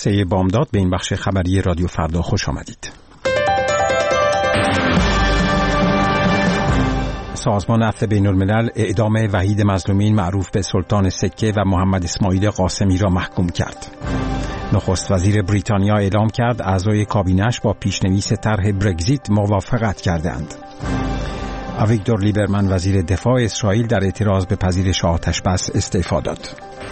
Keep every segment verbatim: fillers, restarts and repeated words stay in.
سه بامداد به این بخش خبری رادیو فردا خوش آمدید. سازمان عفو بین الملل اعدام وحید مظلومین معروف به سلطان سکه و محمد اسماعیل قاسمی را محکوم کرد. نخست وزیر بریتانیا اعلام کرد اعضای کابینه‌اش با پیشنویس طرح برگزیت موافقت کردند. اویگدور لیبرمن وزیر دفاع اسرائیل در اعتراض به پذیرش آتش‌بس استعفا داد.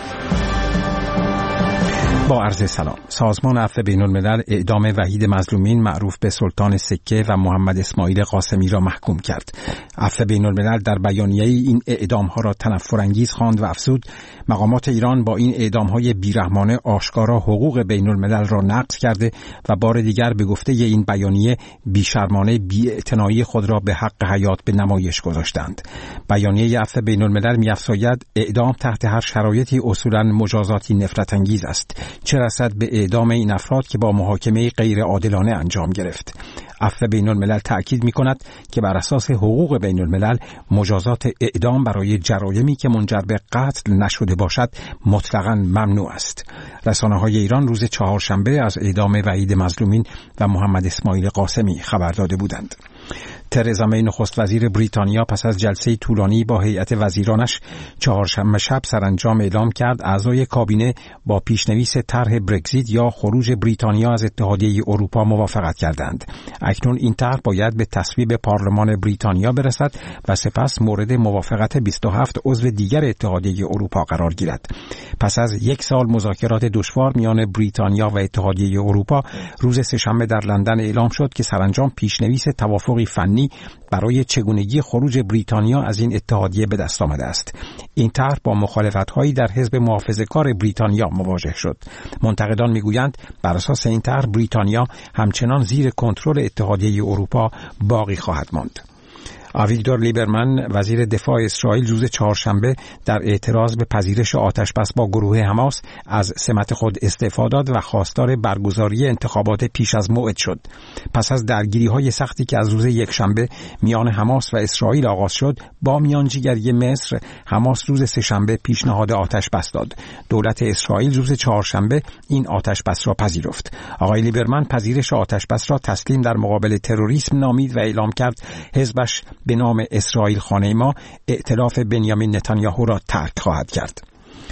با عرض سلام. سازمان عفو بین الملل اعدام وحید مظلومین معروف به سلطان سکه و محمد اسماعیل قاسمی را محکوم کرد. عفو بین الملل در بیانیه این اعدام‌ها را تنفرانگیز خواند و افزود مقامات ایران با این اعدام‌های بیرحمانه آشکارا حقوق بین الملل را نقض کرده و بار دیگر به گفته این بیانیه بیشرمانه بی‌اعتنایی خود را به حق حیات به نمایش گذاشتند. بیانیه عفو بین الملل می‌افزاید اعدام تحت هر شرایطی اصولاً مجازاتی نفرت انگیز است، چه رسد به اعدام این افراد که با محاکمه غیر عادلانه انجام گرفت. عفو بین الملل تأکید می کند که بر اساس حقوق بین الملل مجازات اعدام برای جرایمی که منجر به قتل نشده باشد مطلقاً ممنوع است. رسانه‌های ایران روز چهارشنبه از اعدام وحید مظلومین و محمد اسماعیل قاسمی خبر داده بودند. ترزا می نخست وزیر بریتانیا پس از جلسه طولانی با هیئت وزیرانش چهارشنبه شب سرانجام اعلام کرد اعضای کابینه با پیشنویس طرح برگزیت یا خروج بریتانیا از اتحادیه اروپا موافقت کردند. اکنون این طرح باید به تصویب پارلمان بریتانیا برسد و سپس مورد موافقت بیست و هفت عضو دیگر اتحادیه اروپا قرار گیرد. پس از یک سال مذاکرات دشوار میان بریتانیا و اتحادیه اروپا روز سه‌شنبه در لندن اعلام شد که سرانجام پیشنویس توافقی فنی برای چگونگی خروج بریتانیا از این اتحادیه به دست آمده است. این طرح با مخالفت‌هایی در حزب محافظه‌کار بریتانیا مواجه شد. منتقدان می‌گویند بر اساس این طرح بریتانیا همچنان زیر کنترل اتحادیه اروپا باقی خواهد ماند. اویگدور لیبرمن وزیر دفاع اسرائیل روز چهارشنبه در اعتراض به پذیرش آتش‌بس با گروه حماس از سمت خود استعفا داد و خواستار برگزاری انتخابات پیش از موعد شد. پس از درگیری‌های سختی که از روز یکشنبه میان حماس و اسرائیل آغاز شد، با میانجیگری مصر حماس روز سه‌شنبه پیشنهاد آتش‌بس داد. دولت اسرائیل روز چهارشنبه این آتش‌بس را پذیرفت. آقای لیبرمن پذیرش آتش‌بس را تسلیم در مقابل تروریسم نامید و اعلام کرد حزبش به نام اسرائیل خانه ما ائتلاف بنیامین نتانیاهو را ترک خواهد کرد.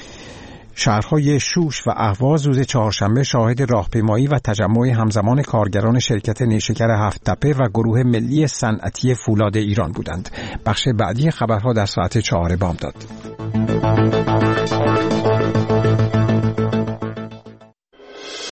شهرهای شوش و اهواز روز چهارشنبه شاهد راهپیمایی و تجمع همزمان کارگران شرکت نیشکر هفت تپه و گروه ملی صنعتی فولاد ایران بودند. بخش بعدی خبرها در ساعت چهار بامداد.